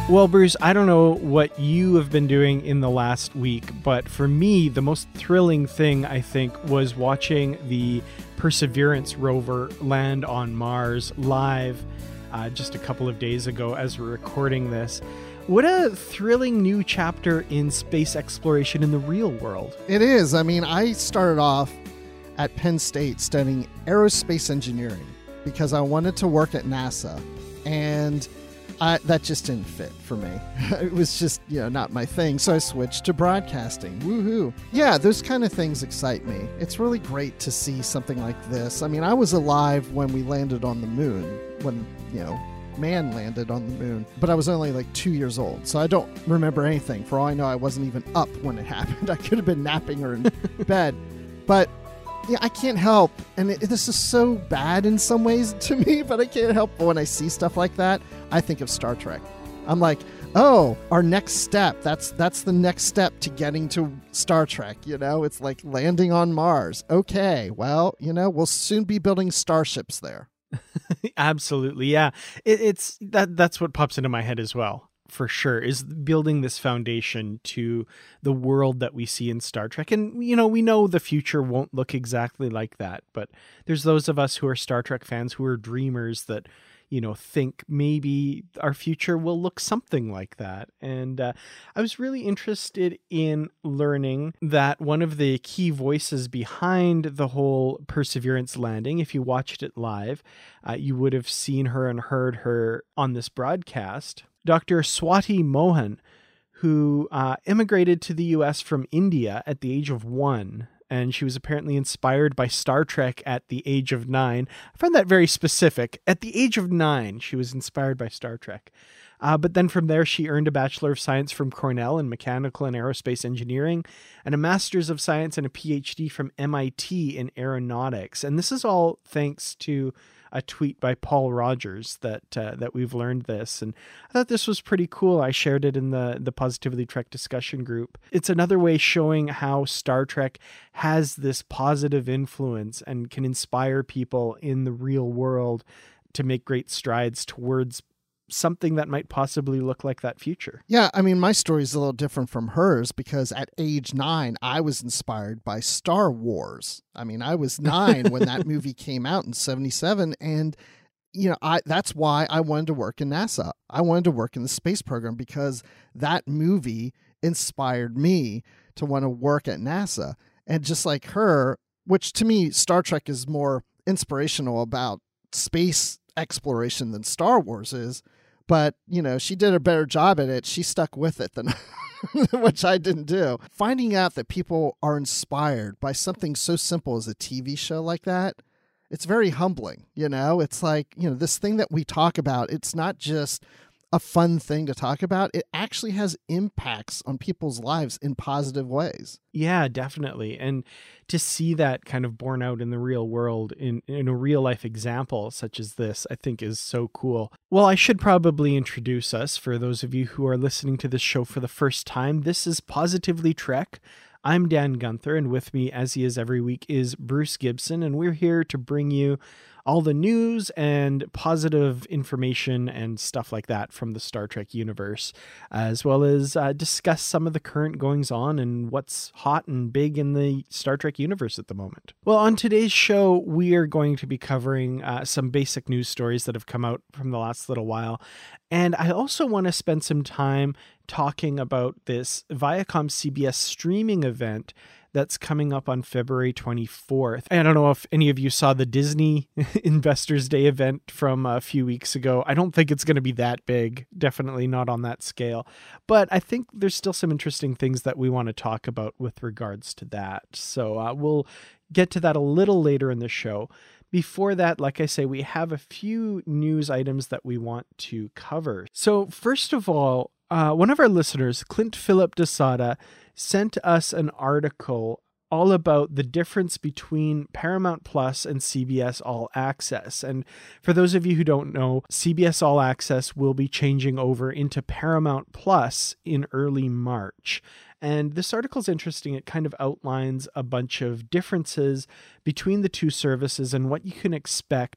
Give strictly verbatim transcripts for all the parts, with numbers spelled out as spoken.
Well, Bruce, I don't know what you have been doing in the last week, but for me, the most thrilling thing, I think, was watching the Perseverance rover land on Mars live uh, just a couple of days ago as we're recording this. What a thrilling new chapter in space exploration in the real world. It is. I mean, I started off at Penn State studying aerospace engineering because I wanted to work at NASA, and I, that just didn't fit for me. It was just, you know, not my thing. So I switched to broadcasting. Woohoo. Yeah, those kind of things excite me. It's really great to see something like this. I mean, I was alive when we landed on the moon, when, you know, man landed on the moon, but I was only like two years old. So I don't remember anything. For all I know, I wasn't even up when it happened. I could have been napping or in bed. But yeah, I can't help, and it, this is so bad in some ways to me, but I can't help but when I see stuff like that, I think of Star Trek. I'm like, oh, our next step, that's that's the next step to getting to Star Trek, you know? It's like landing on Mars. Okay, well, you know, we'll soon be building starships there. Absolutely, yeah. It, it's that that's what pops into my head as well. For sure, is building this foundation to the world that we see in Star Trek. And, you know, we know the future won't look exactly like that, but there's those of us who are Star Trek fans who are dreamers that, you know, think maybe our future will look something like that. And uh, I was really interested in learning that one of the key voices behind the whole Perseverance landing, if you watched it live, uh, you would have seen her and heard her on this broadcast. Doctor Swati Mohan, who uh, immigrated to the U S from India at the age of one, and she was apparently inspired by Star Trek at the age of nine. I find that very specific. At the age of nine, she was inspired by Star Trek. Uh, but then from there, she earned a Bachelor of Science from Cornell in Mechanical and Aerospace Engineering, and a Master's of Science and a P H D from M I T in Aeronautics. And this is all thanks to a tweet by Paul Rogers that uh, that we've learned this. And I thought this was pretty cool. I shared it in the, the Positively Trek discussion group. It's another way showing how Star Trek has this positive influence and can inspire people in the real world to make great strides towards something that might possibly look like that future. Yeah, I mean, my story is a little different from hers because at age nine, I was inspired by Star Wars. I mean, I was nine when that movie came out in seventy-seven, and you know, I that's why I wanted to work in NASA. I wanted to work in the space program because that movie inspired me to want to work at NASA. And just like her, which to me, Star Trek is more inspirational about space exploration than Star Wars is. But, you know, she did a better job at it. She stuck with it than which I didn't do. Finding out that people are inspired by something so simple as a T V show like that, it's very humbling. You know, it's like, you know, this thing that we talk about, it's not just a fun thing to talk about. It actually has impacts on people's lives in positive ways. Yeah, definitely. And to see that kind of borne out in the real world in, in a real life example such as this, I think is so cool. Well, I should probably introduce us for those of you who are listening to this show for the first time. This is Positively Trek. I'm Dan Gunther, and with me, as he is every week, is Bruce Gibson, and we're here to bring you all the news and positive information and stuff like that from the Star Trek universe, as well as uh, discuss some of the current goings on and what's hot and big in the Star Trek universe at the moment. Well, on today's show, we are going to be covering uh, some basic news stories that have come out from the last little while. And I also want to spend some time talking about this Viacom C B S streaming event that's coming up on February twenty-fourth. I don't know if any of you saw the Disney Investors Day event from a few weeks ago. I don't think it's going to be that big, definitely not on that scale. But I think there's still some interesting things that we want to talk about with regards to that. So uh, we'll get to that a little later in the show. Before that, like I say, we have a few news items that we want to cover. So first of all, uh, one of our listeners, Clint Philip DeSada, sent us an article all about the difference between Paramount Plus and C B S All Access. And for those of you who don't know, C B S All Access will be changing over into Paramount Plus in early March. And this article is interesting. It kind of outlines a bunch of differences between the two services and what you can expect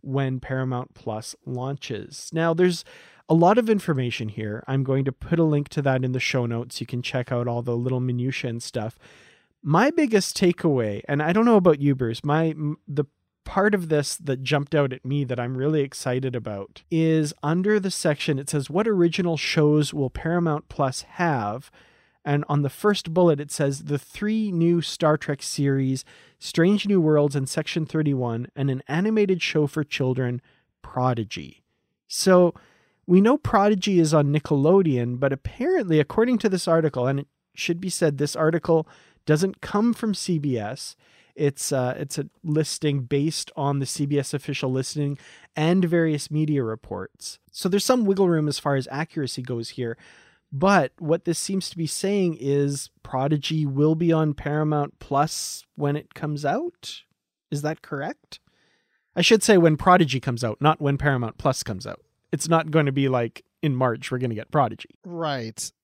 when Paramount Plus launches. Now, there's a lot of information here. I'm going to put a link to that in the show notes. You can check out all the little minutiae and stuff. My biggest takeaway, and I don't know about you, Bruce, my the part of this that jumped out at me that I'm really excited about is under the section, it says, what original shows will Paramount Plus have? And on the first bullet, it says the three new Star Trek series, Strange New Worlds and Section thirty-one, and an animated show for children, Prodigy. So we know Prodigy is on Nickelodeon, but apparently, according to this article, and it should be said, this article doesn't come from C B S. It's uh, it's a listing based on the C B S official listing and various media reports. So there's some wiggle room as far as accuracy goes here. But what this seems to be saying is Prodigy will be on Paramount Plus when it comes out. Is that correct? I should say when Prodigy comes out, not when Paramount Plus comes out. It's not going to be like in March we're going to get Prodigy. Right.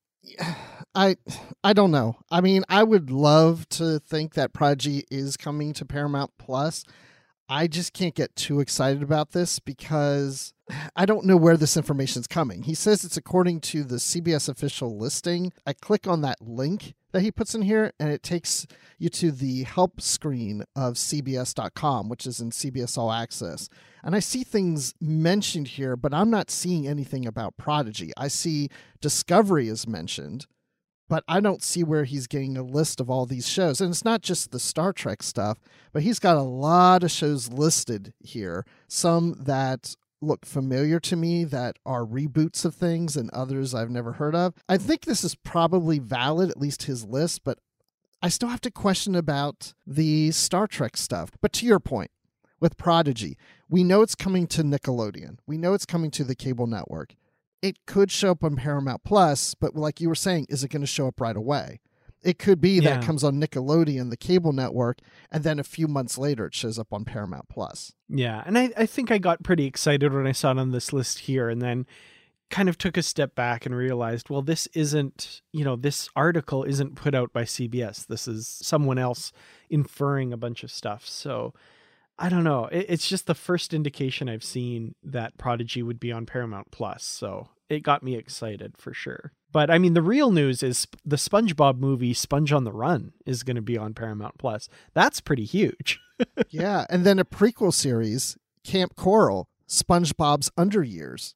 I I don't know. I mean, I would love to think that Prodigy is coming to Paramount Plus. I just can't get too excited about this because I don't know where this information is coming. He says it's according to the C B S official listing. I click on that link that he puts in here, and it takes you to the help screen of C B S dot com, which is in C B S All Access. And I see things mentioned here, but I'm not seeing anything about Prodigy. I see Discovery is mentioned, but I don't see where he's getting a list of all these shows. And it's not just the Star Trek stuff, but he's got a lot of shows listed here. Some that look familiar to me that are reboots of things and others I've never heard of. I think this is probably valid, at least his list, but I still have to question about the Star Trek stuff. But to your point, with Prodigy, we know it's coming to Nickelodeon. We know it's coming to the cable network. It could show up on Paramount Plus, but like you were saying, is it going to show up right away? It could be that Yeah. it comes on Nickelodeon, the cable network, and then a few months later it shows up on Paramount Plus. Yeah, and I, I think I got pretty excited when I saw it on this list here, and then kind of took a step back and realized, well, this isn't, you know, this article isn't put out by C B S. This is someone else inferring a bunch of stuff. So I don't know. It, it's just the first indication I've seen that Prodigy would be on Paramount Plus. So it got me excited for sure. But I mean, the real news is the SpongeBob movie Sponge on the Run is going to be on Paramount Plus. That's pretty huge. Yeah, and then a prequel series, Camp Coral, SpongeBob's Under Years.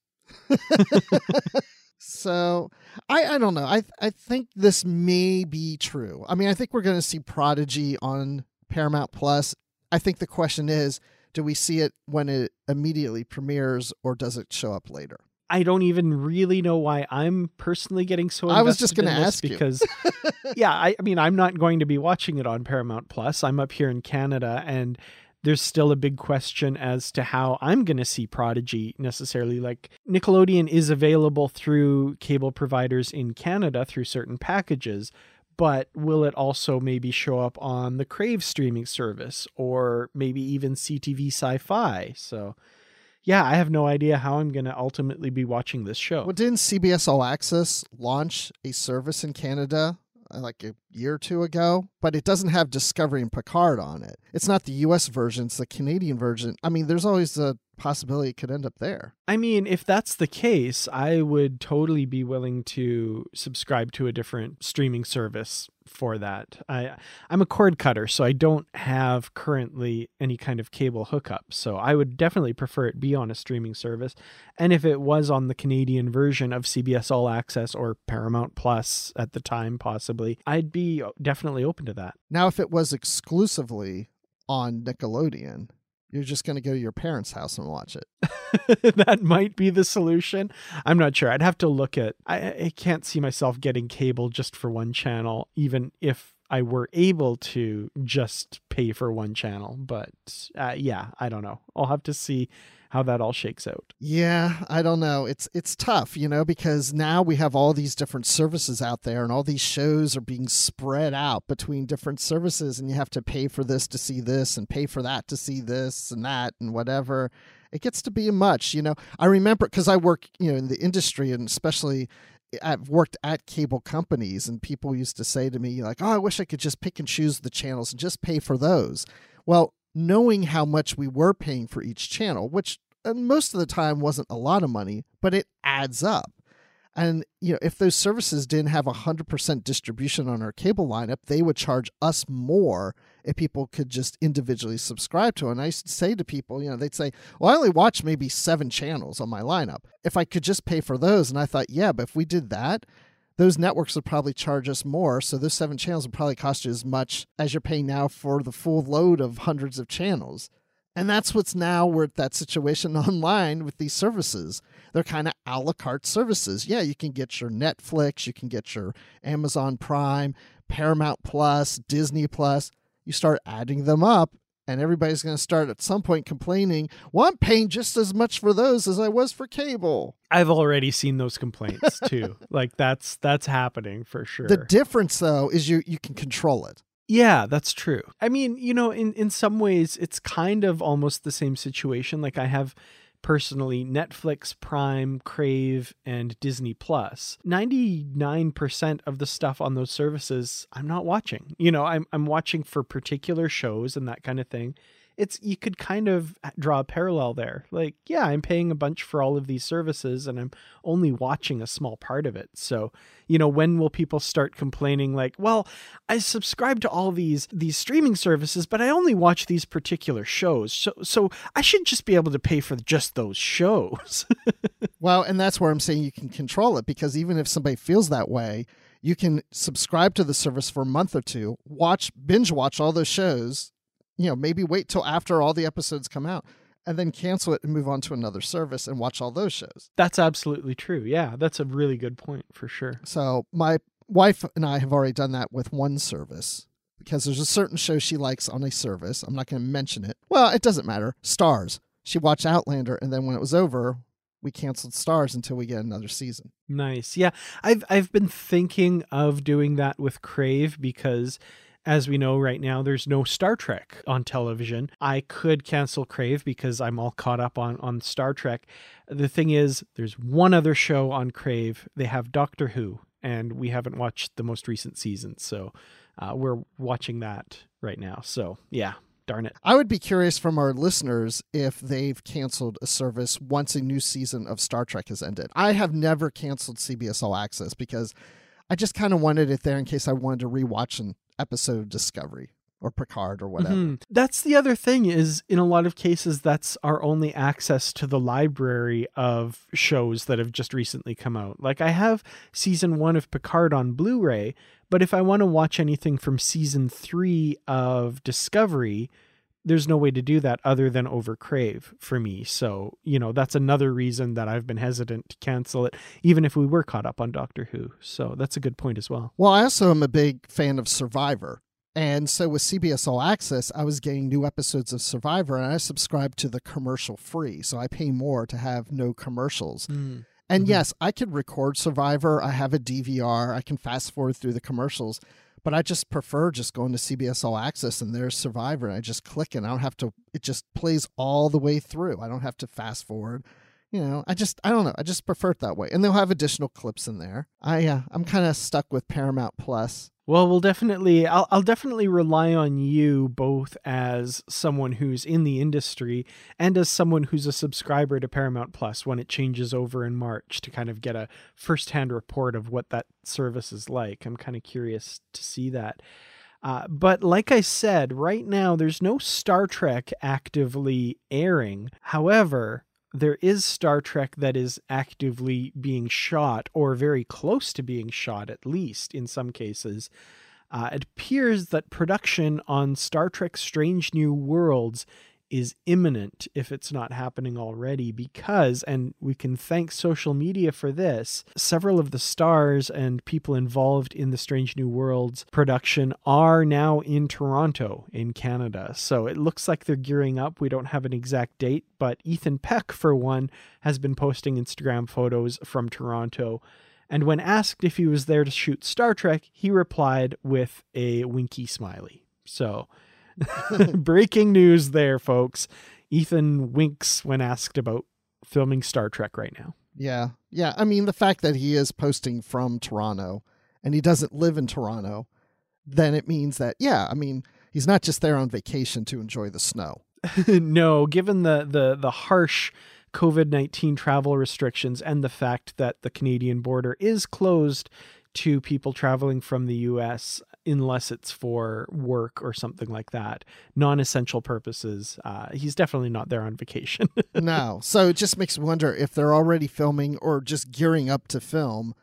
So I, I don't know. I I think this may be true. I mean, I think we're going to see Prodigy on Paramount Plus. I think the question is, do we see it when it immediately premieres or does it show up later? I don't even really know why I'm personally getting so invested I was just going to in this ask because, you. yeah, I, I mean, I'm not going to be watching it on Paramount Plus. I'm up here in Canada, and there's still a big question as to how I'm going to see Prodigy necessarily. Like, Nickelodeon is available through cable providers in Canada through certain packages, but will it also maybe show up on the Crave streaming service or maybe even C T V Sci-Fi? So yeah, I have no idea how I'm going to ultimately be watching this show. Well, didn't C B S All Access launch a service in Canada uh, like a year or two ago? But it doesn't have Discovery and Picard on it. It's not the U S version, it's the Canadian version. I mean, there's always a possibility it could end up there. I mean, if that's the case, I would totally be willing to subscribe to a different streaming service for that. I, I'm a cord cutter, so I don't have currently any kind of cable hookup. So I would definitely prefer it be on a streaming service. And if it was on the Canadian version of C B S All Access or Paramount Plus at the time, possibly, I'd be definitely open to that. Now, if it was exclusively on Nickelodeon, you're just going to go to your parents' house and watch it. That might be the solution. I'm not sure. I'd have to look at, I, I can't see myself getting cable just for one channel, even if I were able to just pay for one channel. But uh, yeah, I don't know. I'll have to see how that all shakes out. Yeah, I don't know. It's it's tough, you know, because now we have all these different services out there and all these shows are being spread out between different services, and you have to pay for this to see this and pay for that to see this and that and whatever. It gets to be much, you know. I remember because I work, you know, in the industry, and especially I've worked at cable companies, and people used to say to me like, "Oh, I wish I could just pick and choose the channels and just pay for those." Well, knowing how much we were paying for each channel, which uh, most of the time wasn't a lot of money, but it adds up. And, you know, if those services didn't have one hundred percent distribution on our cable lineup, they would charge us more if people could just individually subscribe to it. And I used to say to people, you know, they'd say, well, I only watch maybe seven channels on my lineup. If I could just pay for those. And I thought, yeah, but if we did that, those networks would probably charge us more. So those seven channels would probably cost you as much as you're paying now for the full load of hundreds of channels. And that's what's now we're at that situation online with these services. They're kind of a la carte services. Yeah, you can get your Netflix, you can get your Amazon Prime, Paramount Plus, Disney Plus. You start adding them up, and everybody's going to start at some point complaining, well, I'm paying just as much for those as I was for cable. I've already seen those complaints too. Like that's that's happening for sure. The difference, though, is you you can control it. Yeah, that's true. I mean, you know, in, in some ways, it's kind of almost the same situation. Like I have personally Netflix, Prime, Crave, and Disney Plus. ninety-nine percent of the stuff on those services I'm not watching. You know, I'm I'm watching for particular shows and that kind of thing. It's you could kind of draw a parallel there. Like, yeah, I'm paying a bunch for all of these services and I'm only watching a small part of it. So, you know, when will people start complaining like, well, I subscribe to all these these streaming services, but I only watch these particular shows. So so I should just be able to pay for just those shows. Well, and that's where I'm saying you can control it, because even if somebody feels that way, you can subscribe to the service for a month or two, watch binge watch all those shows. You know, maybe wait till after all the episodes come out and then cancel it and move on to another service and watch all those shows. That's absolutely true. Yeah, that's a really good point for sure. So my wife and I have already done that with one service because there's a certain show she likes on a service. I'm not going to mention it. Well, it doesn't matter. Stars. She watched Outlander, and then when it was over, we canceled Stars until we get another season. Nice. Yeah, I've I've been thinking of doing that with Crave because, as we know right now, there's no Star Trek on television. I could cancel Crave because I'm all caught up on, on Star Trek. The thing is, there's one other show on Crave. They have Doctor Who, and we haven't watched the most recent season. So uh, we're watching that right now. So yeah, darn it. I would be curious from our listeners if they've canceled a service once a new season of Star Trek has ended. I have never canceled C B S All Access because I just kind of wanted it there in case I wanted to rewatch an episode of Discovery or Picard or whatever. Mm-hmm. That's the other thing is, in a lot of cases, that's our only access to the library of shows that have just recently come out. Like I have season one of Picard on Blu-ray, but if I want to watch anything from season three of Discovery, there's no way to do that other than over Crave for me. So, you know, that's another reason that I've been hesitant to cancel it, even if we were caught up on Doctor Who. So that's a good point as well. Well, I also am a big fan of Survivor. And so with C B S All Access, I was getting new episodes of Survivor, and I subscribed to the commercial free. So I pay more to have no commercials. Mm. And mm-hmm. yes, I could record Survivor. I have a D V R. I can fast forward through the commercials. But I just prefer just going to C B S All Access and there's Survivor. And I just click and I don't have to, it just plays all the way through. I don't have to fast forward. You know, I just, I don't know. I just prefer it that way. And they'll have additional clips in there. I, uh, I'm kind of stuck with Paramount Plus. Well, we'll definitely, I'll, I'll definitely rely on you both as someone who's in the industry and as someone who's a subscriber to Paramount Plus when it changes over in March to kind of get a firsthand report of what that service is like. I'm kind of curious to see that. Uh, but like I said, right now, there's no Star Trek actively airing. However, there is Star Trek that is actively being shot, or very close to being shot, at least in some cases. Uh, it appears that production on Star Trek Strange New Worlds is imminent, if it's not happening already, because, and we can thank social media for this, several of the stars and people involved in the Strange New Worlds production are now in Toronto, in Canada. So it looks like they're gearing up. We don't have an exact date, but Ethan Peck, for one, has been posting Instagram photos from Toronto. And when asked if he was there to shoot Star Trek, he replied with a winky smiley. So breaking news there, folks. Ethan winks when asked about filming Star Trek right now. Yeah. Yeah. I mean, the fact that he is posting from Toronto and he doesn't live in Toronto, then it means that, yeah, I mean, He's not just there on vacation to enjoy the snow. No, given the the the harsh COVID nineteen travel restrictions and the fact that the Canadian border is closed to people traveling from the U S unless it's for work or something like that, non-essential purposes, uh, he's definitely not there on vacation. No. So it just makes me wonder if they're already filming or just gearing up to film,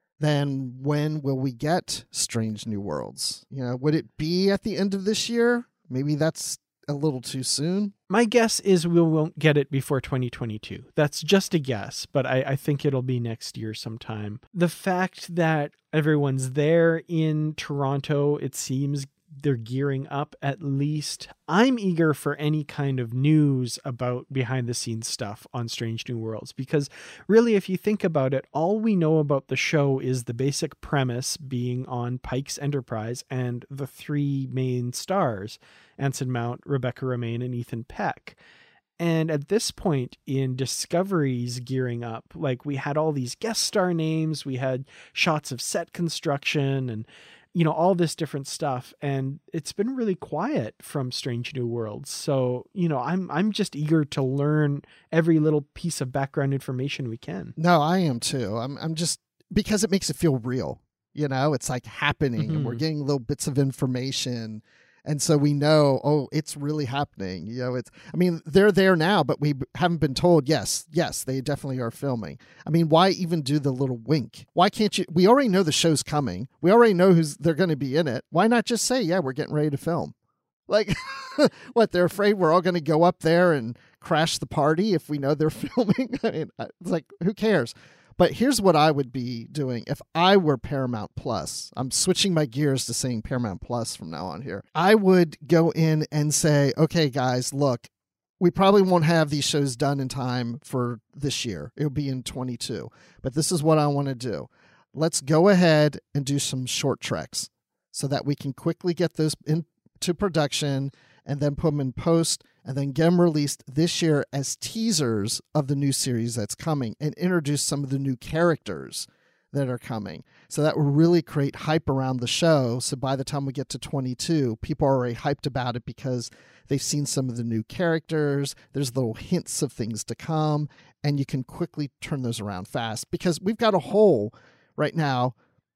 then when will we get Strange New Worlds? You know, would it be at the end of this year? Maybe that's a little too soon. My guess is we won't get it before twenty twenty-two. That's just a guess, but I, I think it'll be next year sometime. The fact that everyone's there in Toronto, it seems they're gearing up at least. I'm eager for any kind of news about behind the scenes stuff on Strange New Worlds, because really, if you think about it, all we know about the show is the basic premise being on Pike's Enterprise and the three main stars, Anson Mount, Rebecca Romaine, and Ethan Peck. And at this point in Discovery's gearing up, like we had all these guest star names, we had shots of set construction and, you know, all this different stuff. And it's been really quiet from Strange New Worlds. So, you know, I'm, I'm just eager to learn every little piece of background information we can. No, I am too. I'm, I'm just, because it makes it feel real, you know, it's like happening mm-hmm. and we're getting little bits of information. And so we know, oh, it's really happening. You know, it's, I mean, they're there now, but we haven't been told, yes, yes, they definitely are filming. I mean, why even do the little wink? Why can't you, we already know the show's coming. We already know who's, they're going to be in it. Why not just say, yeah, we're getting ready to film? Like, what, they're afraid we're all going to go up there and crash the party if we know they're filming? I mean, it's like, who cares? But here's what I would be doing if I were Paramount Plus. I'm switching my gears to saying Paramount Plus from now on here. I would go in and say, okay, guys, look, we probably won't have these shows done in time for this year. It'll be in twenty-two. But this is what I want to do. Let's go ahead and do some short treks so that we can quickly get those into production and then put them in post and then get them released this year as teasers of the new series that's coming and introduce some of the new characters that are coming. So that will really create hype around the show. So by the time we get to twenty-two, people are already hyped about it because they've seen some of the new characters. There's little hints of things to come, and you can quickly turn those around fast because we've got a hole right now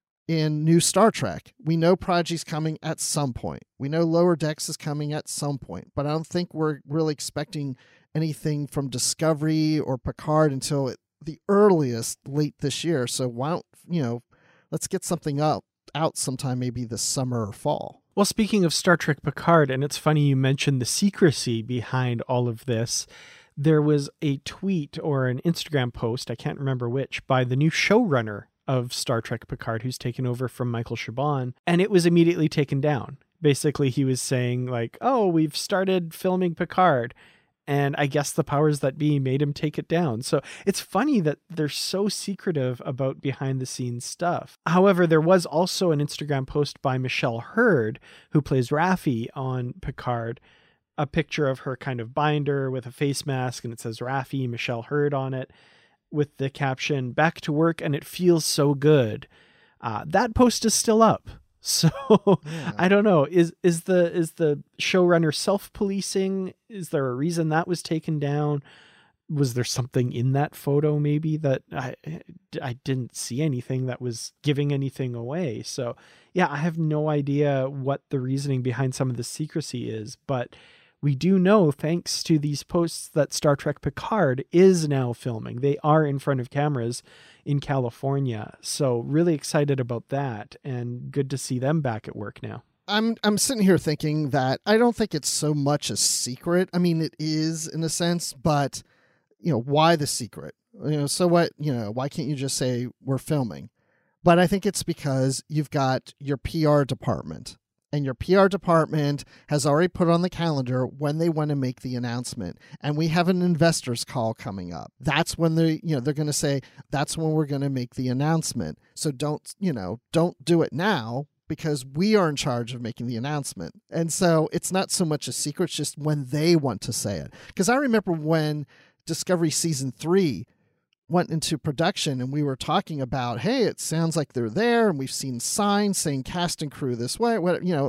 in new Star Trek. We know Prodigy's coming at some point. We know Lower Decks is coming at some point, but I don't think we're really expecting anything from Discovery or Picard until it, the earliest late this year. So why don't, you know, let's get something out, out sometime maybe this summer or fall. Well, speaking of Star Trek Picard, and it's funny you mentioned the secrecy behind all of this, there was a tweet or an Instagram post, I can't remember which, by the new showrunner of Star Trek Picard, who's taken over from Michael Chabon, and it was immediately taken down. Basically, he was saying like, oh, we've started filming Picard, and I guess the powers that be made him take it down. So it's funny that they're so secretive about behind the scenes stuff. However, there was also an Instagram post by Michelle Hurd, who plays Raffi on Picard, a picture of her kind of binder with a face mask, and it says Raffi, Michelle Hurd on it, with the caption, back to work and it feels so good. Uh, that post is still up. So yeah. I don't know. Is is the is the showrunner self-policing? Is there a reason that was taken down? Was there something in that photo maybe that I I didn't see anything that was giving anything away? So yeah, I have no idea what the reasoning behind some of the secrecy is, but we do know, thanks to these posts, that Star Trek Picard is now filming. They are in front of cameras in California. So really excited about that, and good to see them back at work now. I'm I'm sitting here thinking that I don't think it's so much a secret. I mean, it is in a sense, but you know, why the secret? You know, so what, you know, why can't you just say we're filming? But I think it's because you've got your P R department. And your P R department has already put on the calendar when they want to make the announcement. And we have an investors call coming up. That's when they, you know, they're going to say, that's when we're going to make the announcement. So don't, you know, don't do it now because we are in charge of making the announcement. And so it's not so much a secret, it's just when they want to say it. Because I remember when Discovery Season three went into production and we were talking about, hey, it sounds like they're there and we've seen signs saying cast and crew this way, what, you know,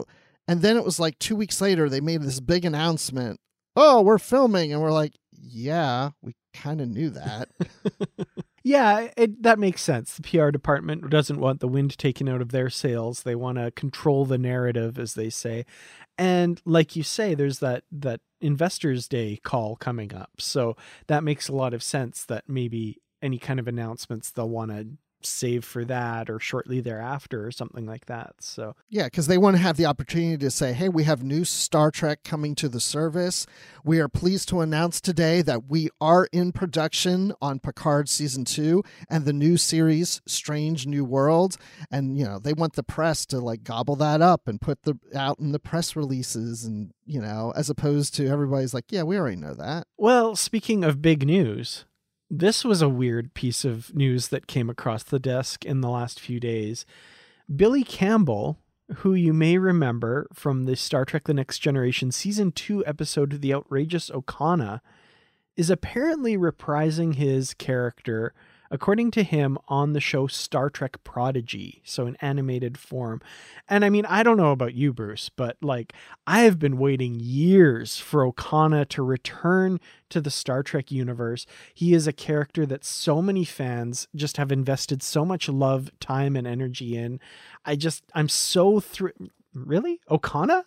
And then it was like two weeks later, they made this big announcement. Oh, we're filming. And we're like, yeah, we kind of knew that. Yeah, it, that makes sense. The P R department doesn't want the wind taken out of their sails. They want to control the narrative, as they say. And like you say, there's that, that Investors Day call coming up. So that makes a lot of sense that maybe any kind of announcements they'll want to save for that or shortly thereafter or something like that. So yeah, because they want to have the opportunity to say, hey, we have new Star Trek coming to the service. We are pleased to announce today that we are in production on Picard season two and the new series Strange New Worlds. And, you know, they want the press to like gobble that up and put the out in the press releases, and, you know, as opposed to everybody's like, yeah, we already know that. Well, speaking of big news, this was a weird piece of news that came across the desk in the last few days. Billy Campbell, who you may remember from the Star Trek The Next Generation Season two episode The Outrageous Okana, is apparently reprising his character, according to him, on the show Star Trek Prodigy, so in animated form. And I mean, I don't know about you, Bruce, but like, I have been waiting years for Okana to return to the Star Trek universe. He is a character that so many fans just have invested so much love, time, and energy in. I just, I'm so thr- really? Okana?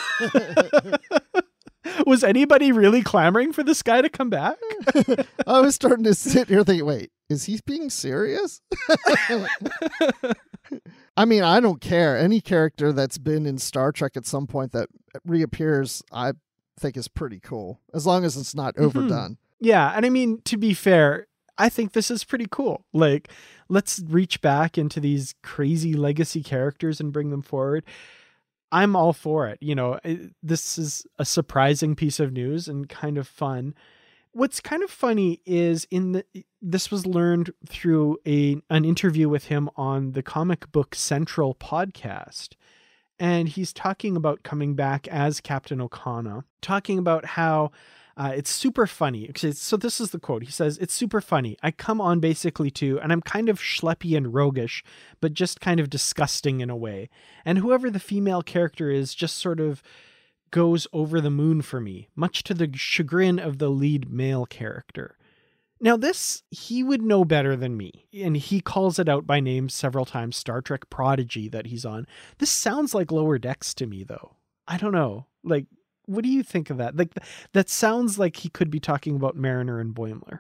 Was anybody really clamoring for this guy to come back? I was starting to sit here thinking, wait, is he being serious? I mean, I don't care. Any character that's been in Star Trek at some point that reappears, I think is pretty cool, as long as it's not overdone. Mm-hmm. Yeah. And I mean, to be fair, I think this is pretty cool. Like, let's reach back into these crazy legacy characters and bring them forward. I'm all for it. You know, it, this is a surprising piece of news and kind of fun. What's kind of funny is in the, this was learned through a, an interview with him on the Comic Book Central podcast. And he's talking about coming back as Captain Okana, talking about how Uh, it's super funny. So this is the quote. He says, "It's super funny. I come on basically to, and I'm kind of schleppy and roguish, but just kind of disgusting in a way. And whoever the female character is just sort of goes over the moon for me, much to the chagrin of the lead male character." Now this, he would know better than me. And he calls it out by name several times, Star Trek Prodigy that he's on. This sounds like Lower Decks to me, though. I don't know. Like, what do you think of that? Like, that sounds like he could be talking about Mariner and Boimler.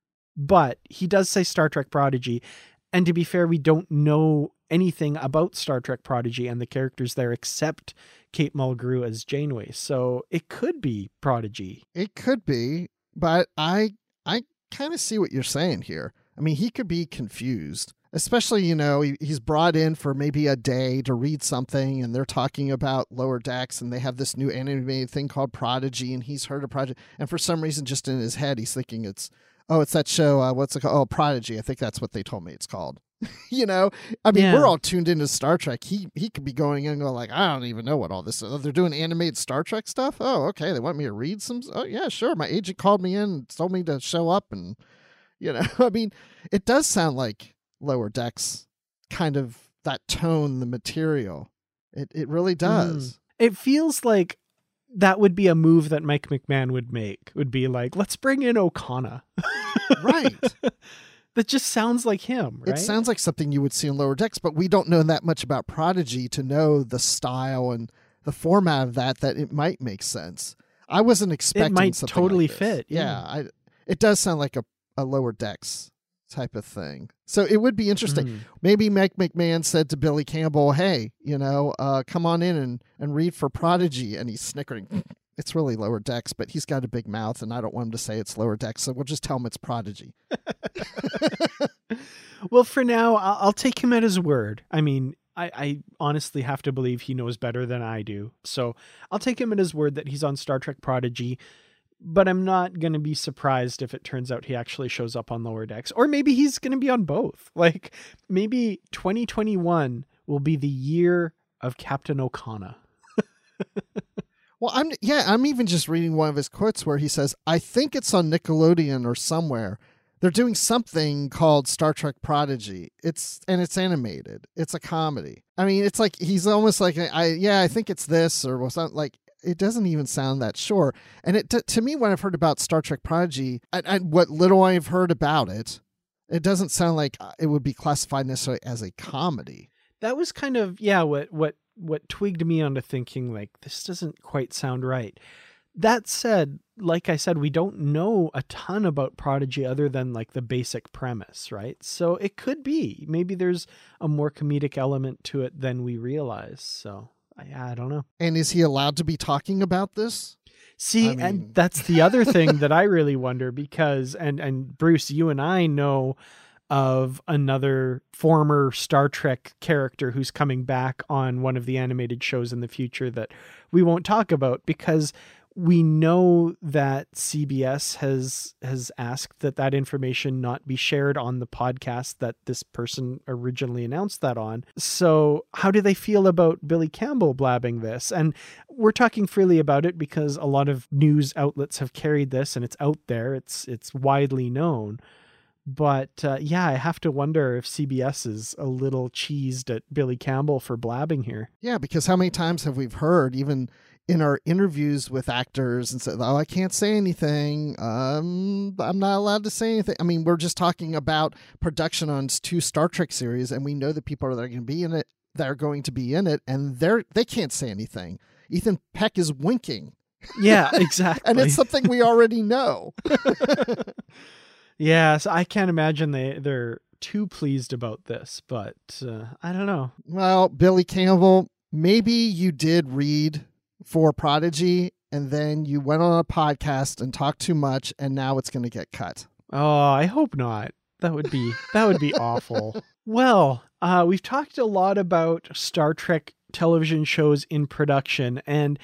But he does say Star Trek Prodigy. And to be fair, we don't know anything about Star Trek Prodigy and the characters there except Kate Mulgrew as Janeway. So it could be Prodigy. It could be, but I I kind of see what you're saying here. I mean, he could be confused. Especially, you know, he, he's brought in for maybe a day to read something, and they're talking about Lower Decks, and they have this new animated thing called Prodigy, and he's heard of Prodigy. And for some reason, just in his head, he's thinking it's, oh, it's that show, uh, what's it called? Oh, Prodigy. I think that's what they told me it's called. You know? I mean, yeah. We're all tuned into Star Trek. He he could be going in and going like, I don't even know what all this is. Oh, they're doing animated Star Trek stuff? Oh, okay. They want me to read some? Oh, yeah, sure. My agent called me in and told me to show up, and, you know, I mean, it does sound like Lower Decks, kind of that tone, the material. It it really does. Mm. It feels like that would be a move that Mike McMahon would make. Would be like, let's bring in Okana. Right. That just sounds like him, right? It sounds like something you would see in Lower Decks, but we don't know that much about Prodigy to know the style and the format of that, that it might make sense. I wasn't expecting it might something totally like fit. Yeah, yeah I, it does sound like a, a Lower Decks type of thing. So it would be interesting. Mm. Maybe Mike McMahon said to Billy Campbell, hey, you know, uh, come on in and, and read for Prodigy. And he's snickering. It's really Lower Decks, but he's got a big mouth, and I don't want him to say it's Lower Decks, so we'll just tell him it's Prodigy. Well, for now, I'll, I'll take him at his word. I mean, I, I honestly have to believe he knows better than I do. So I'll take him at his word that he's on Star Trek Prodigy. But I'm not going to be surprised if it turns out he actually shows up on Lower Decks. Or maybe he's going to be on both. Like, maybe twenty twenty-one will be the year of Captain Okana. Well, I'm yeah, I'm even just reading one of his quotes where he says, I think it's on Nickelodeon or somewhere, they're doing something called Star Trek Prodigy. It's and it's animated. It's a comedy. I mean, it's like he's almost like I yeah, I think it's this or something like. It doesn't even sound that sure. And it t- to me, when I've heard about Star Trek Prodigy, and, and what little I've heard about it, it doesn't sound like it would be classified necessarily as a comedy. That was kind of, yeah, what what what twigged me onto thinking, like, this doesn't quite sound right. That said, like I said, we don't know a ton about Prodigy other than like the basic premise, right? So it could be. Maybe there's a more comedic element to it than we realize. So I, I don't know. And is he allowed to be talking about this? See, I mean... and that's the other thing that I really wonder because, and, and Bruce, you and I know of another former Star Trek character who's coming back on one of the animated shows in the future that we won't talk about because we know that C B S has has asked that that information not be shared on the podcast that this person originally announced that on. So how do they feel about Billy Campbell blabbing this? And we're talking freely about it because a lot of news outlets have carried this and it's out there. It's it's widely known. But uh, yeah, I have to wonder if C B S is a little cheesed at Billy Campbell for blabbing here. Yeah, because how many times have we heard, even in our interviews with actors, and said, "Oh, I can't say anything. Um, I'm not allowed to say anything." I mean, we're just talking about production on two Star Trek series, and we know the people that are going to be in it, that are going to be in it, and they're they can't say anything. Ethan Peck is winking. Yeah, exactly, and it's something we already know. Yeah, so I can't imagine they, they're too pleased about this, but uh, I don't know. Well, Billy Campbell, maybe you did read for Prodigy and then you went on a podcast and talked too much and now it's going to get cut. Oh, I hope not. That would be that would be awful. Well, uh, we've talked a lot about Star Trek television shows in production, and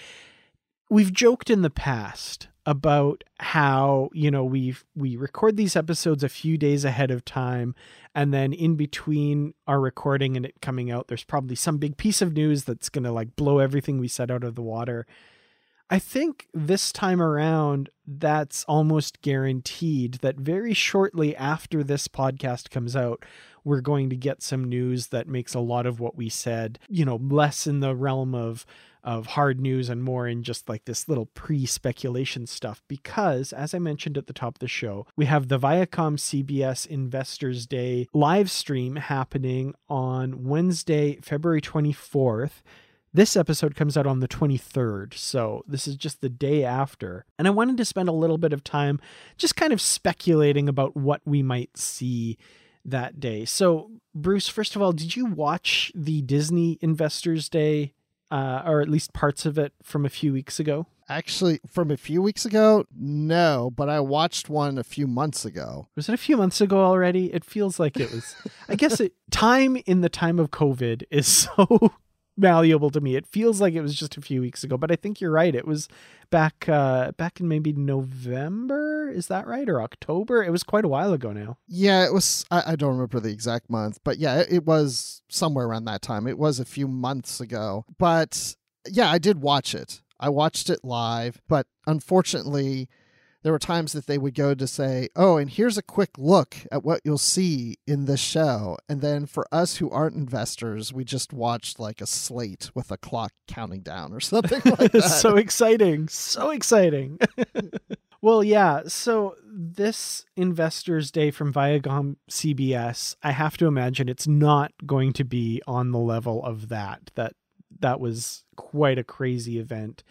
we've joked in the past about how, you know, we we record these episodes a few days ahead of time, and then in between our recording and it coming out, there's probably some big piece of news that's going to like blow everything we said out of the water. I think this time around, that's almost guaranteed that very shortly after this podcast comes out, we're going to get some news that makes a lot of what we said, you know, less in the realm of of hard news and more in just like this little pre-speculation stuff. Because, as I mentioned at the top of the show, we have the Viacom C B S Investors Day live stream happening on Wednesday, February twenty-fourth. This episode comes out on the twenty-third, so this is just the day after. And I wanted to spend a little bit of time just kind of speculating about what we might see that day. So, Bruce, first of all, did you watch the Disney Investors Day, uh, or at least parts of it from a few weeks ago? Actually, from a few weeks ago, no, but I watched one a few months ago. Was it a few months ago already? It feels like it was. I guess it, time in the time of COVID is so malleable to me. It feels like it was just a few weeks ago, but I think you're right. It was back uh back in maybe November, is that right? Or October? It was quite a while ago now. Yeah, it was. I, I don't remember the exact month, but yeah, it, it was somewhere around that time. It was a few months ago, but yeah, I did watch it. I watched it live, but unfortunately there were times that they would go to say, oh, and here's a quick look at what you'll see in this show. And then for us who aren't investors, we just watched like a slate with a clock counting down or something like that. So exciting. So exciting. Well, yeah. So this Investors Day from Viacom C B S, I have to imagine it's not going to be on the level of that. That that was quite a crazy event.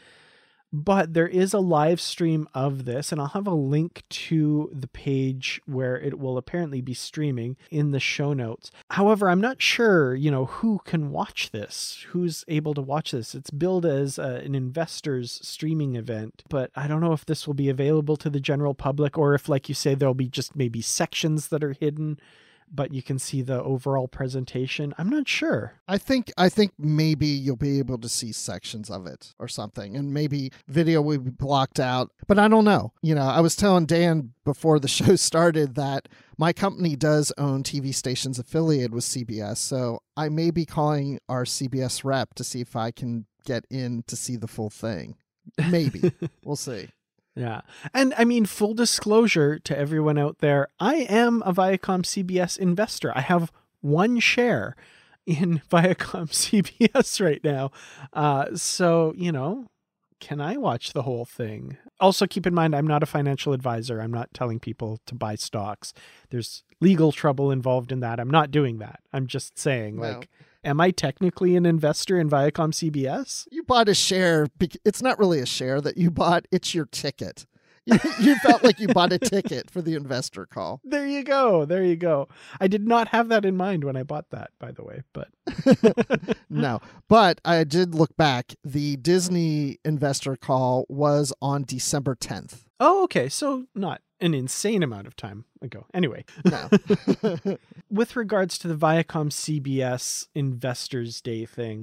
But there is a live stream of this, and I'll have a link to the page where it will apparently be streaming in the show notes. However, I'm not sure, you know, who can watch this, who's able to watch this. It's billed as uh, an investors streaming event, but I don't know if this will be available to the general public or if, like you say, there'll be just maybe sections that are hidden, but you can see the overall presentation. I'm not sure. I think I think maybe you'll be able to see sections of it or something, and maybe video will be blocked out, but I don't know. You know, I was telling Dan before the show started that my company does own T V stations affiliated with C B S, so I may be calling our C B S rep to see if I can get in to see the full thing. Maybe. We'll see. Yeah. And I mean, full disclosure to everyone out there, I am a Viacom C B S investor. I have one share in Viacom C B S right now. Uh, so, you know, can I watch the whole thing? Also, keep in mind, I'm not a financial advisor. I'm not telling people to buy stocks. There's legal trouble involved in that. I'm not doing that. I'm just saying, No. like, am I technically an investor in Viacom C B S? You bought a share. bec- It's not really a share that you bought. It's your ticket. You, you felt like you bought a ticket for the investor call. There you go. There you go. I did not have that in mind when I bought that, by the way, but No, but I did look back. The Disney investor call was on December tenth. oh, okay. So not an insane amount of time ago. Anyway, No. with regards to the Viacom C B S Investors Day thing,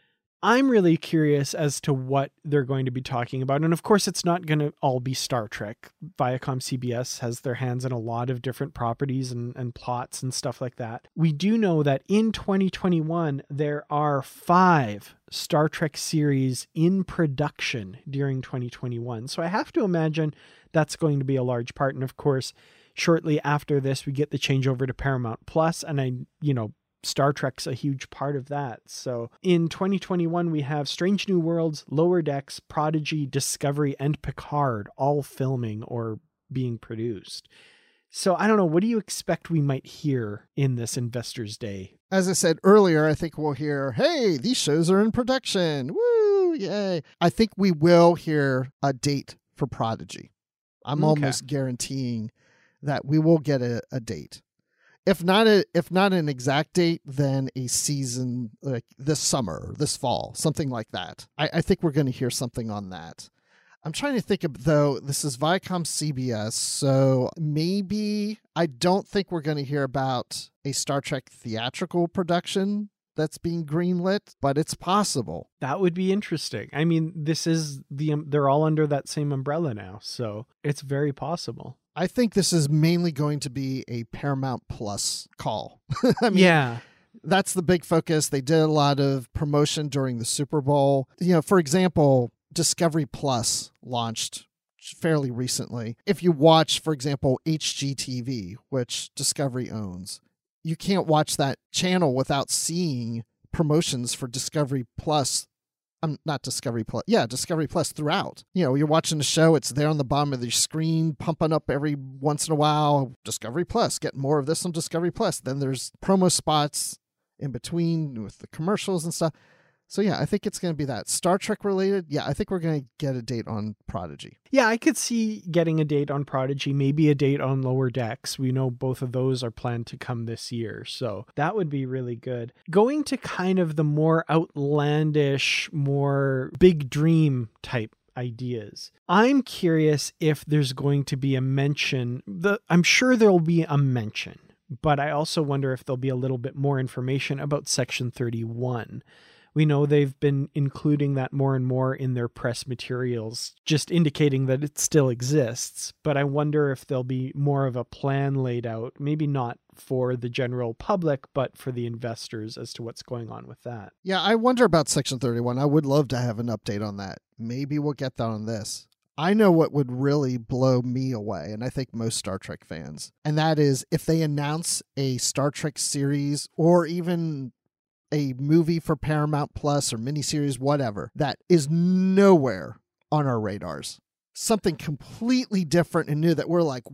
I'm really curious as to what they're going to be talking about. And of course, it's not going to all be Star Trek. Viacom C B S has their hands in a lot of different properties and, and plots and stuff like that. We do know that in twenty twenty-one, there are five Star Trek series in production during twenty twenty-one. So I have to imagine that's going to be a large part. And of course, shortly after this, we get the changeover to Paramount Plus, and I, you know, Star Trek's a huge part of that. So in twenty twenty-one, we have Strange New Worlds, Lower Decks, Prodigy, Discovery, and Picard all filming or being produced. So I don't know. What do you expect we might hear in this Investors Day? As I said earlier, I think we'll hear, hey, these shows are in production. Woo, yay. I think we will hear a date for Prodigy. I'm Okay. almost guaranteeing that we will get a, a date. If not a, if not an exact date, then a season like this summer, this fall, something like that. I, I think we're going to hear something on that. I'm trying to think of, though, this is Viacom C B S, so maybe I don't think we're going to hear about a Star Trek theatrical production that's being greenlit, but it's possible. That would be interesting. I mean, this is the, um, they're all under that same umbrella now, so it's very possible. I think this is mainly going to be a Paramount Plus call. I mean, Yeah. that's the big focus. They did a lot of promotion during the Super Bowl. You know, for example, Discovery Plus launched fairly recently. If you watch, for example, H G T V, which Discovery owns, you can't watch that channel without seeing promotions for Discovery Plus. Um, not Discovery Plus. Yeah, Discovery Plus throughout. You know, you're watching the show, it's there on the bottom of the screen, pumping up every once in a while. Discovery Plus, get more of this on Discovery Plus. Then there's promo spots in between with the commercials and stuff. So yeah, I think it's going to be that. Star Trek related, yeah, I think we're going to get a date on Prodigy. Yeah, I could see getting a date on Prodigy, maybe a date on Lower Decks. We know both of those are planned to come this year, so that would be really good. Going to kind of the more outlandish, more big dream type ideas. I'm curious if there's going to be a mention. The I'm sure there'll be a mention, but I also wonder if there'll be a little bit more information about Section thirty-one. We know they've been including that more and more in their press materials, just indicating that it still exists. But I wonder if there'll be more of a plan laid out, maybe not for the general public, but for the investors as to what's going on with that. Yeah, I wonder about Section thirty-one. I would love to have an update on that. Maybe we'll get that on this. I know what would really blow me away, and I think most Star Trek fans, and that is if they announce a Star Trek series or even a movie for Paramount Plus or miniseries, whatever, that is nowhere on our radars. Something completely different and new that we're like,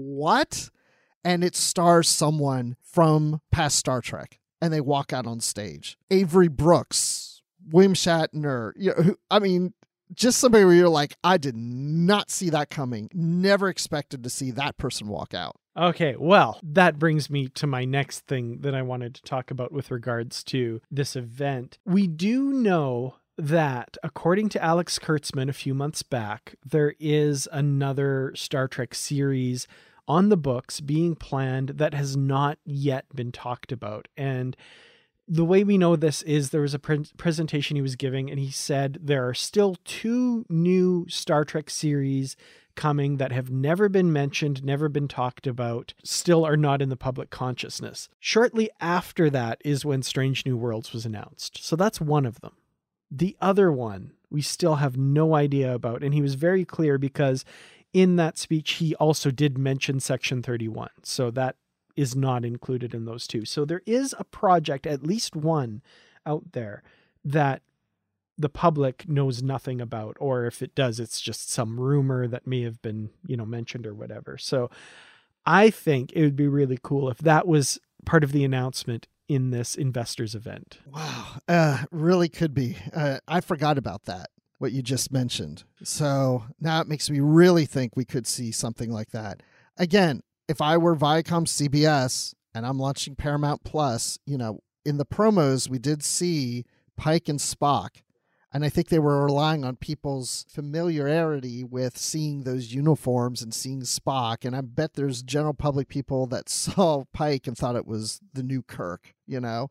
what? And it stars someone from past Star Trek, and they walk out on stage. Avery Brooks, William Shatner, you know, I mean, just somebody where you're like, I did not see that coming. Never expected to see that person walk out. Okay, well, that brings me to my next thing that I wanted to talk about with regards to this event. We do know that, according to Alex Kurtzman a few months back, there is another Star Trek series on the books being planned that has not yet been talked about. And the way we know this is there was a pre- presentation he was giving, and he said there are still two new Star Trek series coming that have never been mentioned, never been talked about, still are not in the public consciousness. Shortly after that is when Strange New Worlds was announced. So that's one of them. The other one we still have no idea about. And he was very clear because in that speech, he also did mention Section thirty-one. So that is not included in those two. So there is a project, at least one out there, that the public knows nothing about, or if it does, it's just some rumor that may have been, you know, mentioned or whatever. So I think it would be really cool if that was part of the announcement in this investors event. Wow. Uh, really could be. Uh, I forgot about that, what you just mentioned. So now it makes me really think we could see something like that. Again, if I were Viacom C B S and I'm launching Paramount Plus, you know, in the promos, we did see Pike and Spock. And I think they were relying on people's familiarity with seeing those uniforms and seeing Spock. And I bet there's general public people that saw Pike and thought it was the new Kirk, you know?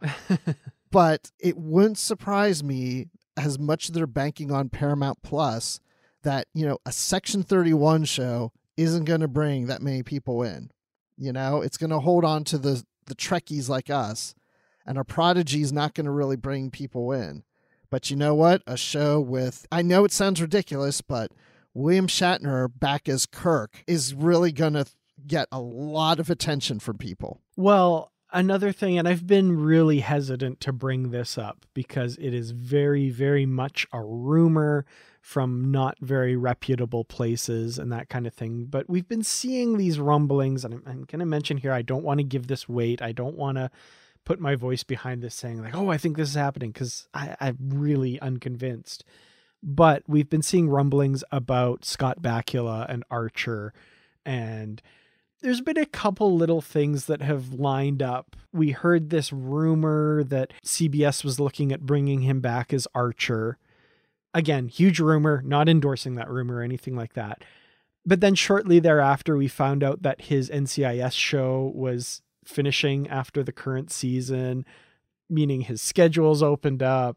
But it wouldn't surprise me, as much as they're banking on Paramount Plus, that, you know, a Section thirty-one show isn't going to bring that many people in. You know, it's going to hold on to the, the Trekkies like us. And our Prodigy is not going to really bring people in. But you know what? A show with, I know it sounds ridiculous, but William Shatner back as Kirk is really going to get a lot of attention from people. Well, another thing, and I've been really hesitant to bring this up because it is very, very much a rumor from not very reputable places and that kind of thing. But we've been seeing these rumblings, and I'm, I'm going to mention here, I don't want to give this weight. I don't want to put my voice behind this saying like, oh, I think this is happening, because I'm really unconvinced. But we've been seeing rumblings about Scott Bakula and Archer, and there's been a couple little things that have lined up. We heard this rumor that C B S was looking at bringing him back as Archer. Again, huge rumor, not endorsing that rumor or anything like that. But then shortly thereafter, we found out that his N C I S show was finishing after the current season, meaning his schedule's opened up.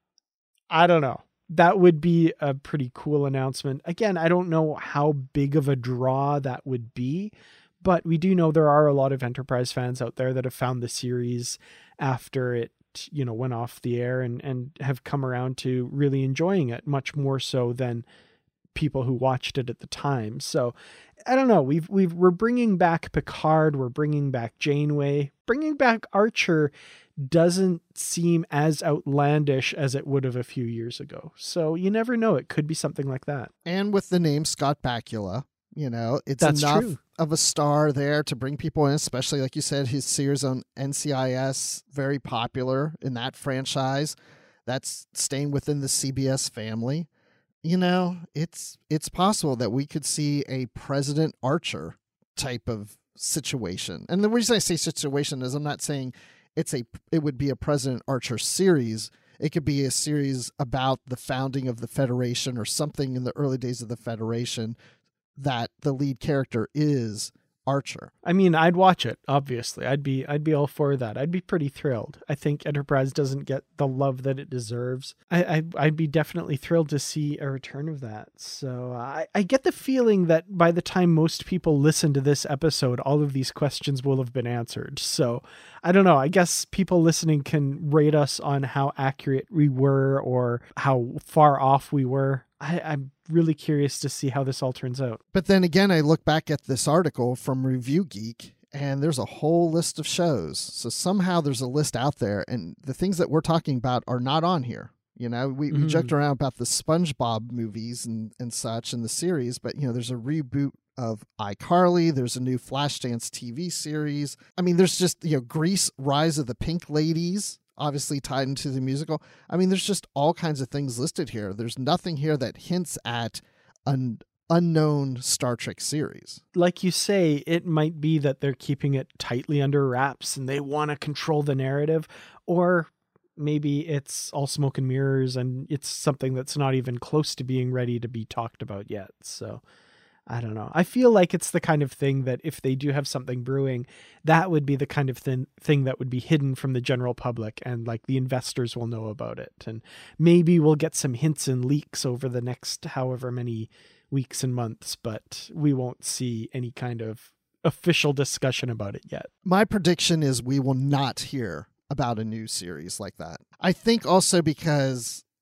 I don't know. That would be a pretty cool announcement. Again, I don't know how big of a draw that would be, but we do know there are a lot of Enterprise fans out there that have found the series after it, you know, went off the air and, and have come around to really enjoying it, much more so than people who watched it at the time. So I don't know. We've, we've, we're bringing back Picard. We're bringing back Janeway. Bringing back Archer doesn't seem as outlandish as it would have a few years ago. So you never know. It could be something like that. And with the name Scott Bakula, you know, it's That's enough true. of a star there to bring people in, especially like you said, his series on N C I S, very popular in that franchise. That's staying within the C B S family. You know, it's it's possible that we could see a President Archer type of situation. And the reason I say situation is I'm not saying it's a it would be a President Archer series. It could be a series about the founding of the Federation or something in the early days of the Federation that the lead character is Archer. I mean, I'd watch it, obviously. I'd be I'd be all for that. I'd be pretty thrilled. I think Enterprise doesn't get the love that it deserves. I, I, I'd be definitely thrilled to see a return of that. So I, I get the feeling that by the time most people listen to this episode, all of these questions will have been answered. So I don't know. I guess people listening can rate us on how accurate we were or how far off we were. I, I'm really curious to see how this all turns out. But then again, I look back at this article from Review Geek, and there's a whole list of shows. So somehow there's a list out there, and the things that we're talking about are not on here. You know, we, mm-hmm. we joked around about the SpongeBob movies and, and such in the series, but, you know, there's a reboot of iCarly. There's a new Flashdance T V series. I mean, there's just, you know, Grease, Rise of the Pink Ladies, obviously tied into the musical. I mean, there's just all kinds of things listed here. There's nothing here that hints at an unknown Star Trek series. Like you say, it might be that they're keeping it tightly under wraps and they want to control the narrative, or maybe it's all smoke and mirrors and it's something that's not even close to being ready to be talked about yet. So I don't know. I feel like it's the kind of thing that if they do have something brewing, that would be the kind of thing, thing that would be hidden from the general public, and like the investors will know about it. And maybe we'll get some hints and leaks over the next however many weeks and months, but we won't see any kind of official discussion about it yet. My prediction is we will not hear about a new series like that. I think also because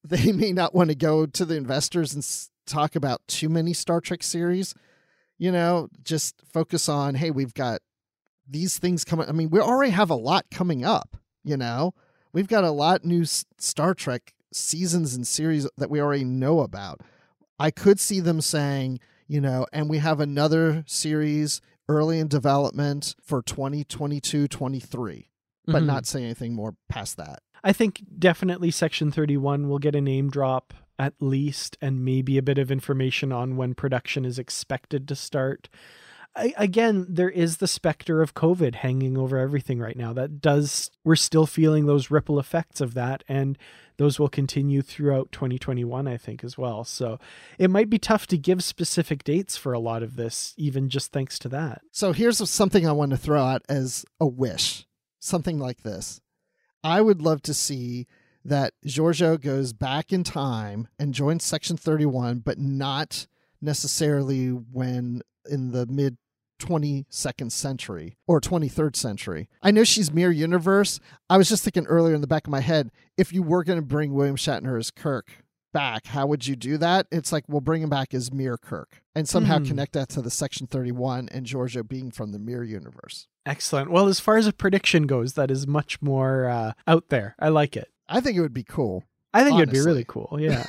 they may not want to go to the investors and s- talk about too many Star Trek series. You know, just focus on, hey, we've got these things coming. I mean, we already have a lot coming up, you know. We've got a lot new S- Star Trek seasons and series that we already know about. I could see them saying, you know, and we have another series early in development for twenty twenty-two twenty-three, but Mhm. not say anything more past that. I think definitely Section thirty-one will get a name drop at least, and maybe a bit of information on when production is expected to start. I, again, there is the specter of COVID hanging over everything right now. That does, we're still feeling those ripple effects of that, and those will continue throughout twenty twenty-one, I think, as well. So it might be tough to give specific dates for a lot of this, even just thanks to that. So here's something I want to throw out as a wish, something like this. I would love to see that Georgiou goes back in time and joins Section thirty-one, but not necessarily when in the mid twenty-second century or twenty-third century. I know she's Mirror Universe. I was just thinking earlier in the back of my head, if you were going to bring William Shatner as Kirk back, how would you do that? It's like, we'll bring him back as Mirror Kirk and somehow Hmm. connect that to the Section thirty-one and Georgiou being from the Mirror Universe. Excellent. Well, as far as a prediction goes, that is much more uh, out there. I like it. I think it would be cool. I think it'd be Honestly. really cool. Yeah.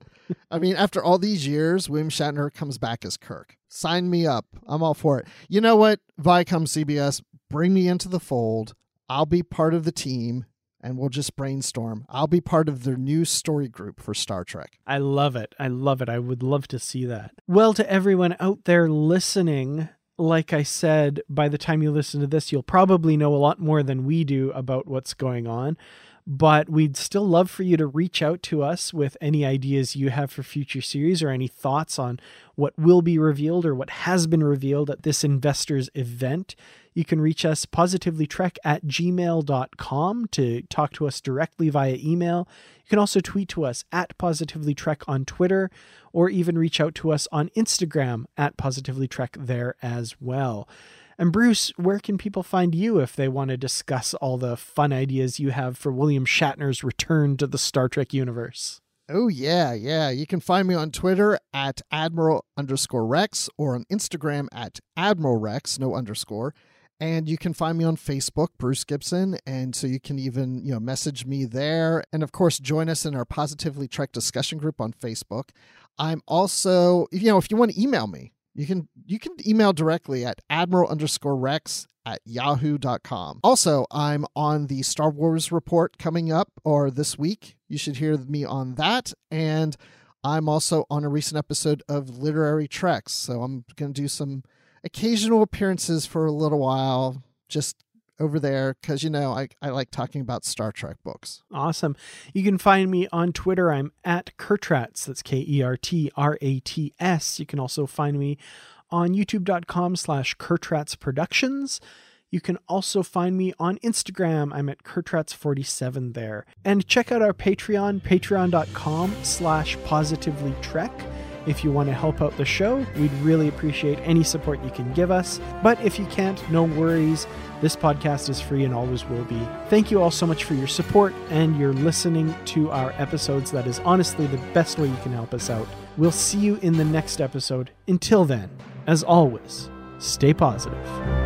I mean, after all these years, William Shatner comes back as Kirk. Sign me up. I'm all for it. You know what? Viacom C B S, bring me into the fold. I'll be part of the team and we'll just brainstorm. I'll be part of their new story group for Star Trek. I love it. I love it. I would love to see that. Well, to everyone out there listening, like I said, by the time you listen to this, you'll probably know a lot more than we do about what's going on. But we'd still love for you to reach out to us with any ideas you have for future series or any thoughts on what will be revealed or what has been revealed at this investors event. You can reach us positivelytrek at gmail dot com to talk to us directly via email. You can also tweet to us at positivelytrek on Twitter, or even reach out to us on Instagram at positivelytrek there as well. And Bruce, where can people find you if they want to discuss all the fun ideas you have for William Shatner's return to the Star Trek universe? Oh, yeah, yeah. You can find me on Twitter at Admiral underscore Rex or on Instagram at Admiral Rex, no underscore. And you can find me on Facebook, Bruce Gibson. And so you can even, you know, message me there. And of course, join us in our Positively Trek discussion group on Facebook. I'm also, you know, if you want to email me, You can you can email directly at admiral underscore rex at yahoo dot com. Also, I'm on the Star Wars Report coming up, or this week. You should hear me on that. And I'm also on a recent episode of Literary Treks. So I'm going to do some occasional appearances for a little while, just over there, because, you know, I, I like talking about Star Trek books. Awesome. You can find me on Twitter. I'm at Kertrats. That's K E R T R A T S. You can also find me on youtube.com slash Kertrats Productions. You can also find me on Instagram. I'm at Kertrats forty-seven there. And check out our Patreon, patreon.com slash positivelytrek. If you want to help out the show, we'd really appreciate any support you can give us. But if you can't, no worries. This podcast is free and always will be. Thank you all so much for your support and your listening to our episodes. That is honestly the best way you can help us out. We'll see you in the next episode. Until then, as always, stay positive.